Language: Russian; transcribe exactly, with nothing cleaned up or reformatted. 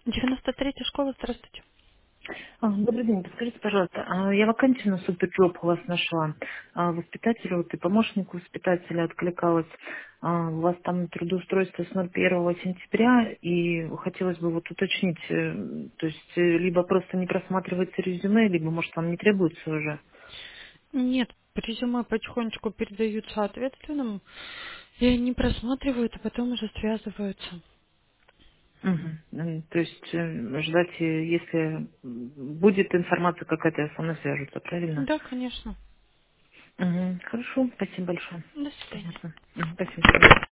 девяносто третья школа, здравствуйте. А, Добрый день, подскажите, пожалуйста, а я вакансию на Суперджоп у вас нашла. А, Воспитателя, вот и помощник воспитателя откликалась. А, У вас там трудоустройство с ноль первого сентября, и хотелось бы вот уточнить, э, то есть э, либо просто не просматривается резюме, либо, может, вам не требуется уже. Нет, резюме потихонечку передаются ответственному, и они просматривают, а потом уже связываются. Мгм. М, То есть э, ждать, э, если будет информация какая-то, со мной свяжутся, правильно? Да, конечно. Мгм. Хорошо, спасибо большое. До свидания. Понятно. Мгм. Спасибо, до свидания.